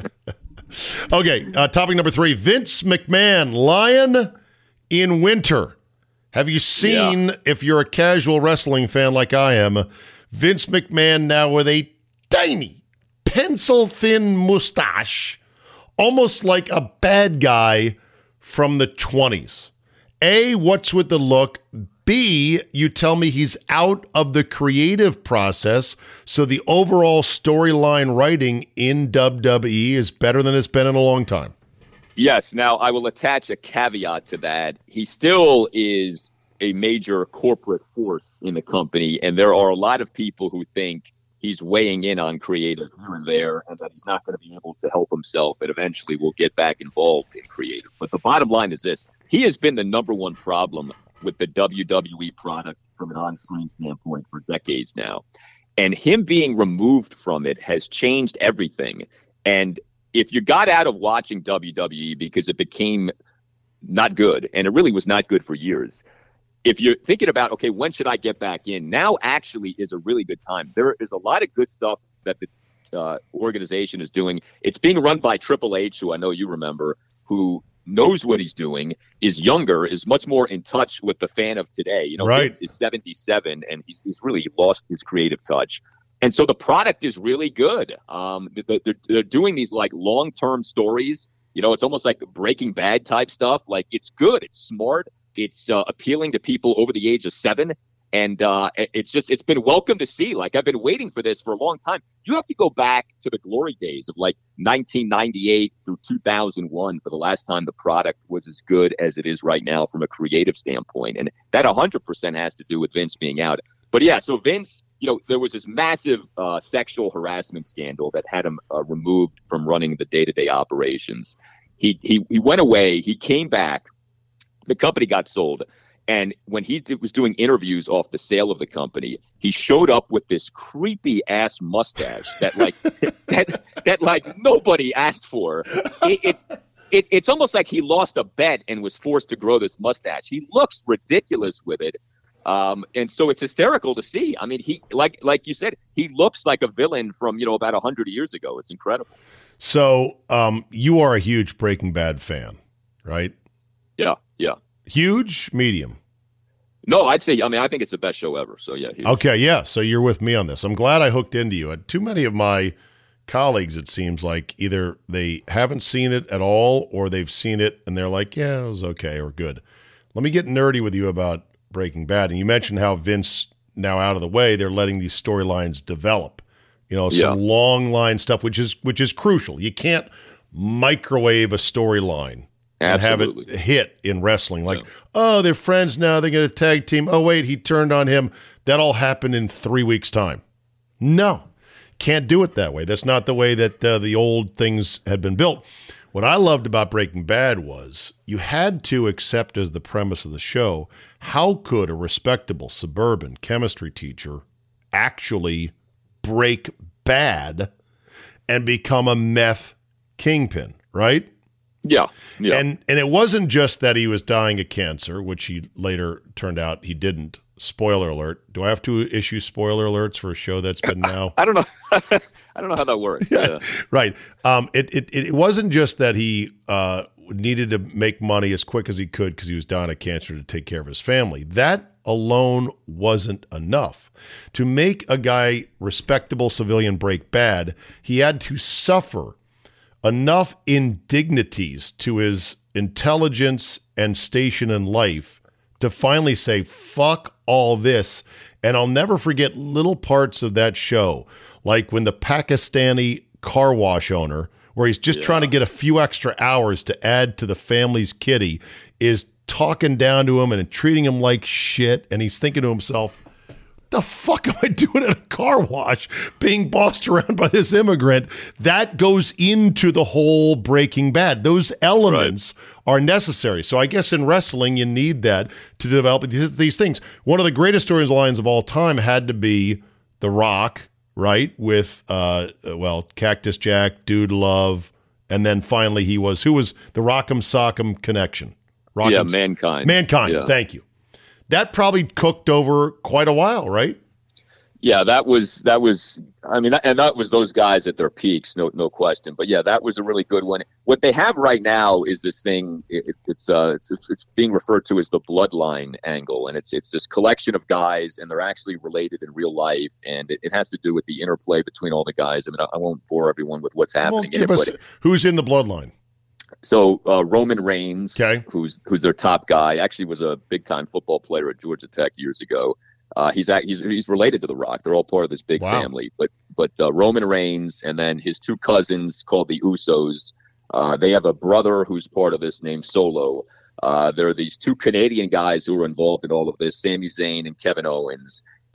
Okay, uh, topic number three. Vince McMahon, Lion in Winter. Have you seen, yeah. if you're a casual wrestling fan like I am, Vince McMahon now with a tiny, pencil-thin mustache, almost like a bad guy from the twenties. A, what's with the look? B, you tell me he's out of the creative process, so the overall storyline writing in W W E is better than it's been in a long time. Yes. Now, I will attach a caveat to that. He still is a major corporate force in the company, and there are a lot of people who think he's weighing in on creative here and there, and that he's not going to be able to help himself, and eventually will get back involved in creative. But the bottom line is this: he has been the number one problem with the W W E product from an on-screen standpoint for decades now. And him being removed from it has changed everything. And if you got out of watching W W E because it became not good, and it really was not good for years, if you're thinking about, okay, when should I get back in? Now actually is a really good time. There is a lot of good stuff that the uh, organization is doing. It's being run by Triple H, who I know you remember, who knows what he's doing, is younger, is much more in touch with the fan of today. You know, right. Vince is seventy-seven, and he's, he's really lost his creative touch. And so the product is really good. Um, they're, they're doing these like long-term stories. You know, it's almost like Breaking Bad type stuff. Like, it's good. It's smart. It's uh, appealing to people over the age of seven. And uh, it's just, it's been welcome to see. Like, I've been waiting for this for a long time. You have to go back to the glory days of like nineteen ninety-eight through two thousand one for the last time the product was as good as it is right now from a creative standpoint. And that one hundred percent has to do with Vince being out. But yeah, so Vince, you know, there was this massive uh, sexual harassment scandal that had him uh, removed from running the day-to-day operations. He, he, he went away. He came back. The company got sold. And when he did, was doing interviews off the sale of the company, he showed up with this creepy ass mustache that like that that like nobody asked for. It, it's it, it's almost like he lost a bet and was forced to grow this mustache. He looks ridiculous with it, um, and so it's hysterical to see. I mean, he like like you said, he looks like a villain from you know about a hundred years ago. It's incredible. So um, you are a huge Breaking Bad fan, right? Yeah, yeah. Huge, medium. No, I'd say, I mean, I think it's the best show ever. So, yeah. Huge. Okay, yeah. So you're with me on this. I'm glad I hooked into you. Too many of my colleagues, it seems like, either they haven't seen it at all or they've seen it and they're like, yeah, it was okay or good. Let me get nerdy with you about Breaking Bad. And you mentioned how Vince, now out of the way, they're letting these storylines develop. You know, some yeah. long line stuff, which is which is crucial. You can't microwave a storyline. And Absolutely. have it hit in wrestling. Like, yeah. oh, they're friends now. They're going to tag team. Oh, wait, he turned on him. That all happened in three weeks' time. No, can't do it that way. That's not the way that uh, the old things had been built. What I loved about Breaking Bad was you had to accept as the premise of the show, how could a respectable suburban chemistry teacher actually break bad and become a meth kingpin, right? Yeah, yeah. And and it wasn't just that he was dying of cancer, which he later turned out he didn't. Spoiler alert. Do I have to issue spoiler alerts for a show that's been now? I don't know. I don't know how that works. Yeah, yeah. Right. Um, it, it it wasn't just that he uh, needed to make money as quick as he could because he was dying of cancer to take care of his family. That alone wasn't enough. To make a guy respectable civilian break bad, he had to suffer enough indignities to his intelligence and station in life to finally say, fuck all this. And I'll never forget little parts of that show, like when the Pakistani car wash owner, where he's just yeah. trying to get a few extra hours to add to the family's kitty, is talking down to him and treating him like shit. And he's thinking to himself, the fuck am I doing at a car wash being bossed around by this immigrant? That goes into the whole Breaking Bad. Those elements right. are necessary. So I guess in wrestling, you need that to develop these, these things. One of the greatest storylines of all time had to be The Rock, right? With, uh, well, Cactus Jack, Dude Love, and then finally he was, who was the Rock'em Sock'em connection? Rock'em, yeah, Mankind. Mankind, yeah. Thank you. That probably cooked over quite a while, right? Yeah, that was that was. I mean, that, and that was those guys at their peaks, no no question. But yeah, that was a really good one. What they have right now is this thing. It, it's uh, it's it's being referred to as the bloodline angle, and it's it's this collection of guys, and they're actually related in real life, and it, it has to do with the interplay between all the guys. I mean, I, I won't bore everyone with what's happening. Well, give in us, it, who's in the bloodline? So uh, Roman Reigns, okay. who's who's their top guy, actually was a big time football player at Georgia Tech years ago. Uh, he's he's he's related to The Rock. They're all part of this big wow. family. But but uh, Roman Reigns and then his two cousins called the Usos. Uh, they have a brother who's part of this named Solo. Uh, there are these two Canadian guys who are involved in all of this, Sami Zayn and Kevin Owens.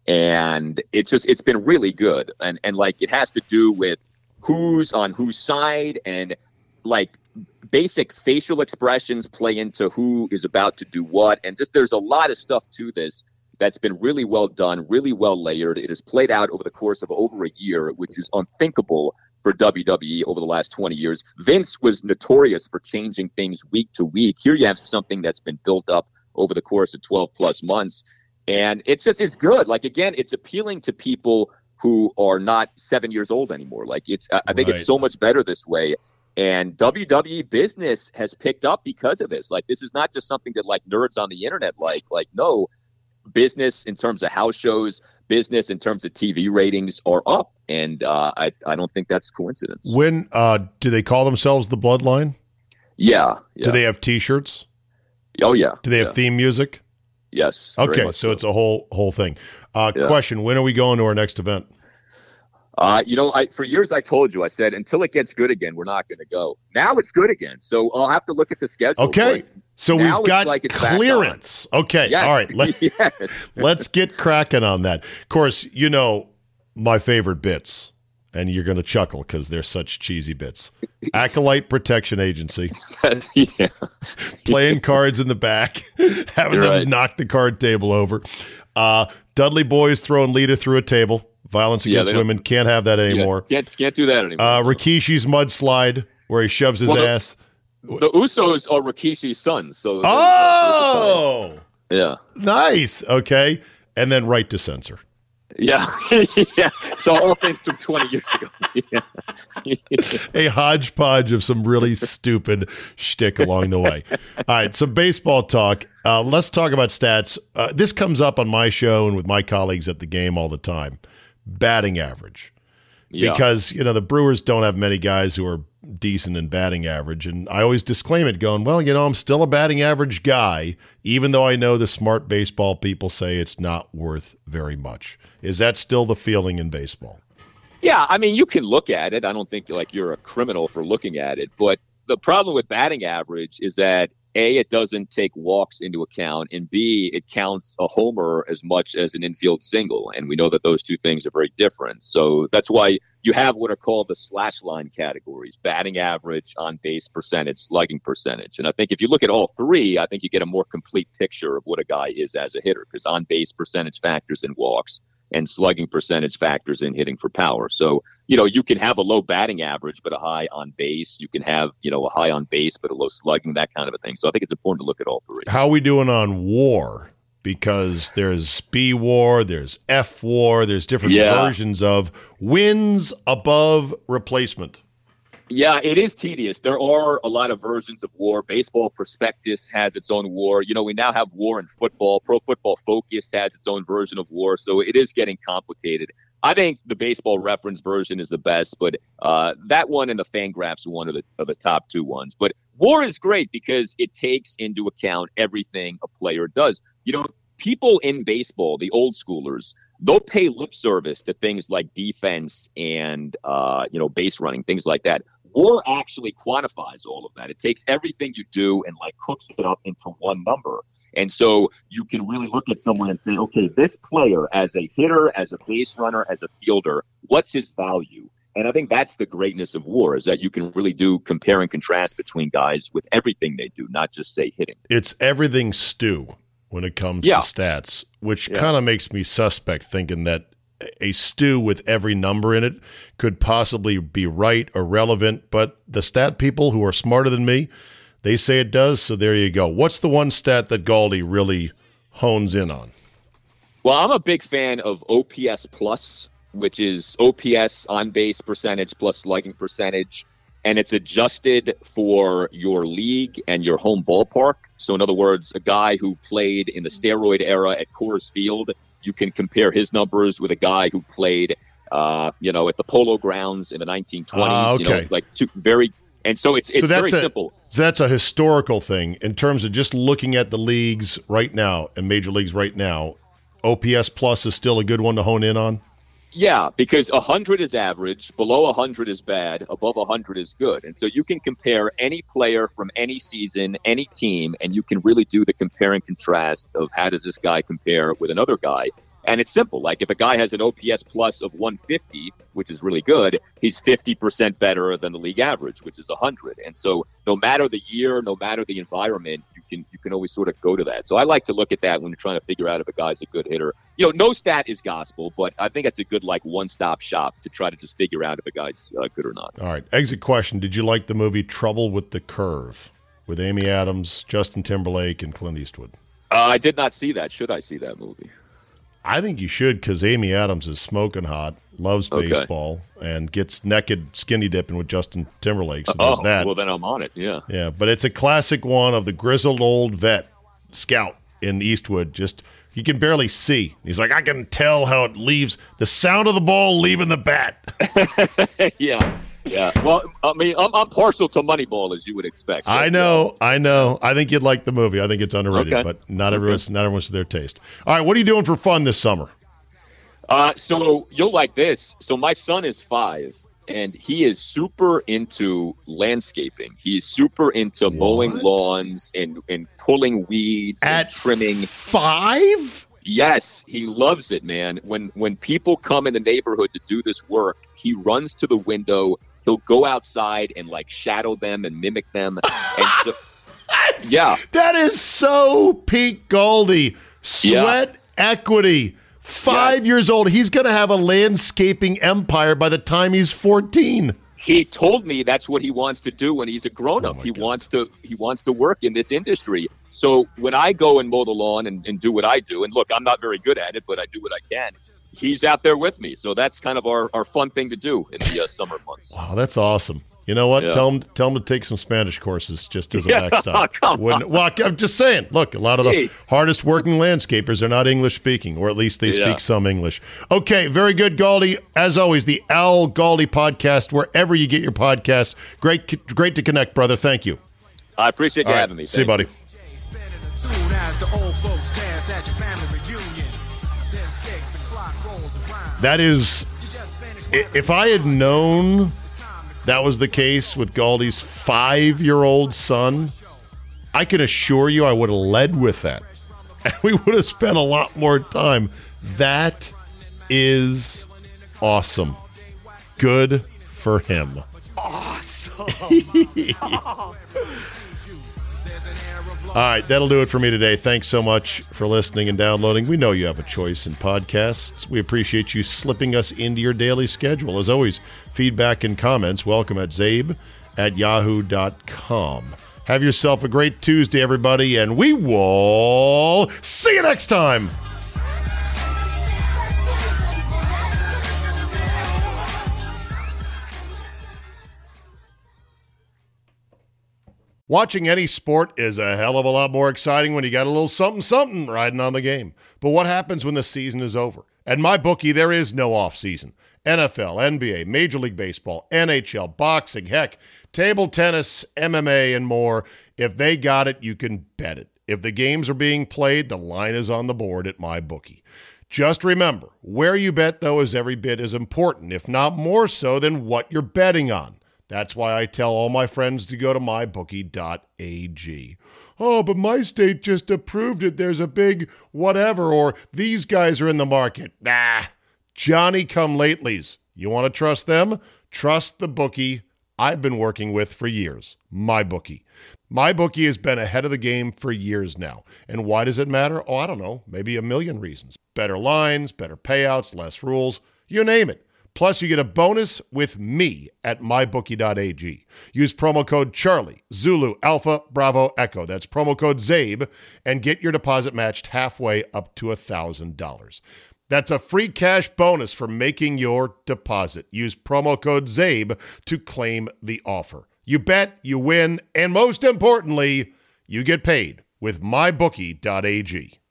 And it's just it's been really good. And and like it has to do with who's on whose side, and like basic facial expressions play into who is about to do what. And just there's a lot of stuff to this that's been really well done, really well layered. It has played out over the course of over a year, which is unthinkable for W W E over the last twenty years. Vince was notorious for changing things week to week. Here you have something that's been built up over the course of twelve plus months. And it's just, it's good. Like, again, it's appealing to people who are not seven years old anymore. Like, it's, I think Right. it's so much better this way. And W W E business has picked up because of this. Like, this is not just something that like nerds on the internet like. Like, no, business in terms of house shows, business in terms of T V ratings are up. And uh, I, I don't think that's coincidence. When uh, do they call themselves the Bloodline? Yeah. yeah. Do they have T-shirts? Oh, yeah. Do they have yeah. theme music? Yes. very Okay, much so it's a whole whole thing. Uh, Yeah. Question: when are we going to our next event? Uh, you know, I for years I told you, I said, until it gets good again, we're not going to go. Now it's good again. So I'll have to look at the schedule. Okay, but so now we've it's got like it's back on. clearance. Okay, Yes. all right. Let, yes. let's get cracking on that. Of course, you know my favorite bits, and you're going to chuckle because they're such cheesy bits. Acolyte Protection Agency, yeah. playing cards in the back, having You're them right. knock the card table over. Uh, Dudley Boys throwing Lita through a table. Violence Yeah, against they don't- women. Can't have that anymore. Yeah, can't, can't do that anymore. Uh, Rikishi's mudslide where he shoves his Well, the- ass. the Usos are Rikishi's sons. So Oh, yeah. nice. Okay. And then right to censor. Yeah. yeah. So all things from twenty years ago. yeah. A hodgepodge of some really stupid shtick along the way. All right. Some baseball talk. Uh, let's talk about stats. Uh, this comes up on my show and with my colleagues at the game all the time. Batting average. Yeah. Because, you know, the Brewers don't have many guys who are decent in batting average. And I always disclaim it going, well, you know, I'm still a batting average guy, even though I know the smart baseball people say it's not worth very much. Is that still the feeling in baseball? Yeah, I mean, you can look at it. I don't think like you're a criminal for looking at it. But the problem with batting average is that A, it doesn't take walks into account, and B, it counts a homer as much as an infield single. And we know that those two things are very different. So that's why you have what are called the slash line categories: batting average, on base percentage, slugging percentage. And I think if you look at all three, I think you get a more complete picture of what a guy is as a hitter, because on base percentage factors in walks and slugging percentage factors in hitting for power. So, you know, you can have a low batting average, but a high on base. You can have, you know, a high on base, but a low slugging, that kind of a thing. So I think it's important to look at all three. How are we doing on WAR? Because there's B WAR, there's F WAR, there's different Yeah. versions of wins above replacement. Yeah, it is tedious. There are a lot of versions of WAR. Baseball Prospectus has its own WAR. You know, we now have WAR in football. Pro Football Focus has its own version of WAR. So it is getting complicated. I think the Baseball Reference version is the best, but uh, that one and the Fangraphs one are the, are the top two ones. But WAR is great because it takes into account everything a player does. You know, people in baseball, the old schoolers, they'll pay lip service to things like defense and, uh, you know, base running, things like that. WAR actually quantifies all of that. It takes everything you do and like hooks it up into one number. And so you can really look at someone and say, okay, this player as a hitter, as a base runner, as a fielder, what's his value? And I think that's the greatness of WAR, is that you can really do compare and contrast between guys with everything they do, not just, say, hitting. It's everything stew when it comes Yeah. to stats, which Yeah. kind of makes me suspect, thinking that a stew with every number in it could possibly be right or relevant. But the stat people who are smarter than me, they say it does. So there you go. What's the one stat that Galdi really hones in on? Well, I'm a big fan of O P S plus, which is O P S on base percentage plus slugging percentage. And it's adjusted for your league and your home ballpark. So in other words, a guy who played in the steroid era at Coors Field, you can compare his numbers with a guy who played, uh, you know, at the Polo Grounds in the nineteen twenties. Ah, okay. You know, like two very, and so it's it's so that's very a, simple. So that's a historical thing in terms of just looking at the leagues right now and major leagues right now. O P S plus is still a good one to hone in on. Yeah, because one hundred is average, below one hundred is bad, above one hundred is good. And so you can compare any player from any season, any team, and you can really do the compare and contrast of how does this guy compare with another guy. And it's simple. Like if a guy has an O P S plus of one fifty, which is really good, he's fifty percent better than the league average, which is one hundred. And so no matter the year, no matter the environment, you can you can always sort of go to that. So I like to look at that when you're trying to figure out if a guy's a good hitter. You know, no stat is gospel, but I think that's a good like one-stop shop to try to just figure out if a guy's uh, good or not. All right. Exit question. Did you like the movie Trouble with the Curve with Amy Adams, Justin Timberlake, and Clint Eastwood? Uh, I did not see that. Should I see that movie? I think you should because Amy Adams is smoking hot, loves Okay. baseball, and gets naked skinny dipping with Justin Timberlake. So Oh, there's that. well, then I'm on it, yeah. Yeah, but it's a classic one of the grizzled old vet scout in Eastwood. Just you can barely see. He's like, I can tell how it leaves the sound of the ball leaving the bat. yeah, yeah. Well, I mean, I'm, I'm partial to Moneyball, as you would expect. I know, I know. I think you'd like the movie. I think it's underrated, Okay. but not everyone's not everyone's to their taste. All right, what are you doing for fun this summer? Uh, so you'll like this. So my son is five, and he is super into landscaping. He is super into mowing What? lawns and, and pulling weeds At and trimming. five? Yes, he loves it, man. When when people come in the neighborhood to do this work, he runs to the window. He'll go outside and like shadow them and mimic them. And so, yeah, That is so Pete Goldie. Sweat equity. Five Yes. years old. He's going to have a landscaping empire by the time he's fourteen. he told me that's what he wants to do when he's a grown up. Oh my he God. wants to he wants to work in this industry. So when I go and mow the lawn and, and do what I do, and look, I'm not very good at it, but I do what I can. He's out there with me. So that's kind of our, our fun thing to do in the uh, summer months. Oh, that's awesome. You know what? Yeah. Tell him tell him to take some Spanish courses just as a Yeah, backstop. come Wouldn't- well, I'm just saying. Look, a lot of the Jeez. hardest working landscapers are not English speaking, or at least they Yeah. speak some English. Okay, very good, Galdi. As always, the Al Galdi podcast, wherever you get your podcasts. Great, great to connect, brother. Thank you. I appreciate you All right, having me. see you, Thank buddy. Spinning a tune as the old folks dance at your family reunion. Then six o'clock rolls around. That is, You just finished i- if I had known that was the case with Galdi's five-year-old son, I can assure you I would have led with that. And we would have spent a lot more time. That is awesome. Good for him. All right, that'll do it for me today. Thanks so much for listening and downloading. We know you have a choice in podcasts. We appreciate you slipping us into your daily schedule. As always, feedback and comments, welcome at zabe at yahoo dot com. Have yourself a great Tuesday, everybody, and we will see you next time. Watching any sport is a hell of a lot more exciting when you got a little something something riding on the game. But what happens when the season is over? At MyBookie, there is no off season. N F L, N B A, Major League Baseball, N H L, boxing, heck, table tennis, M M A, and more. If they got it, you can bet it. If the games are being played, the line is on the board at MyBookie. Just remember, where you bet, though, is every bit as important, if not more so, than what you're betting on. That's why I tell all my friends to go to my bookie dot a g. Oh, but my state just approved it. There's a big whatever, or these guys are in the market. Nah, Johnny-come-latelys. You want to trust them? Trust the bookie I've been working with for years, MyBookie. MyBookie has been ahead of the game for years now. And why does it matter? Oh, I don't know. Maybe a million reasons. Better lines, better payouts, less rules, you name it. Plus, you get a bonus with me at my bookie dot a g. Use promo code Charlie, Zulu, Alpha, Bravo, Echo. That's promo code ZABE, and get your deposit matched halfway up to one thousand dollars. That's a free cash bonus for making your deposit. Use promo code ZABE to claim the offer. You bet, you win, and most importantly, you get paid with my bookie dot a g.